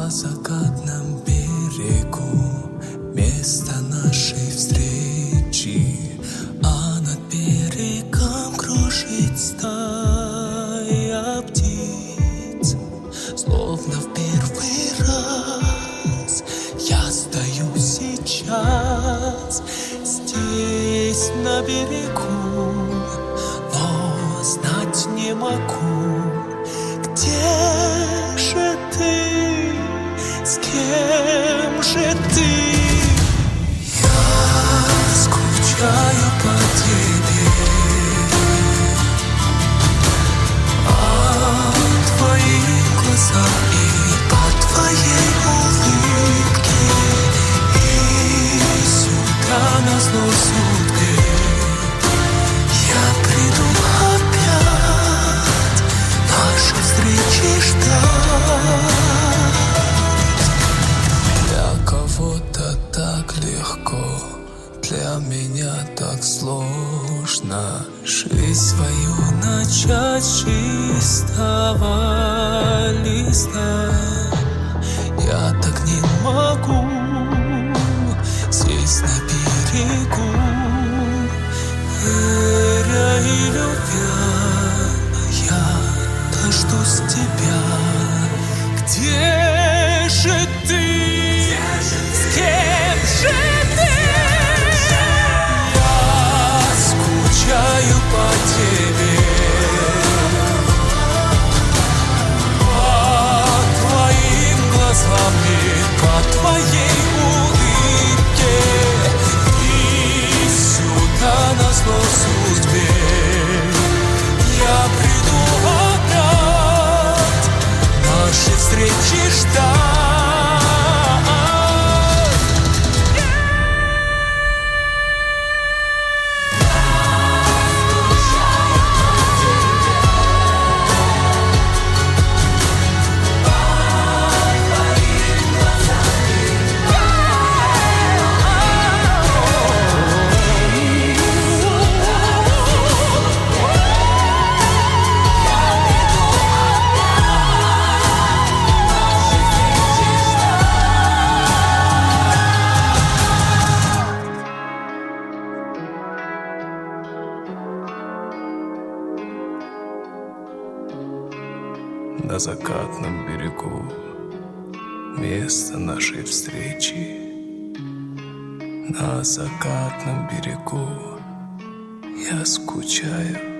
На закатном берегу место нашей встречи, а над берегом кружит стая птиц. Словно в первый раз я стою сейчас здесь на берегу, но знать не могу, где же ты, с кем же ты? Я скучаю по тебе, а твои глаза и по твоей улыбке, и сюда назло судьбе я приду опять нашей встречи ждать. Для кого-то так легко, для меня так сложно жизнь свою начать с чистого листа. Я так не могу здесь на берегу, веря и любя, я дождусь тебя. Где же ты? С кем же ты? Я скучаю по тебе, по твоим глазам и по твоей улыбке, и сюда назло судьбе я приду опять нашей встречи ждать. На закатном берегу место нашей встречи. На закатном берегу я скучаю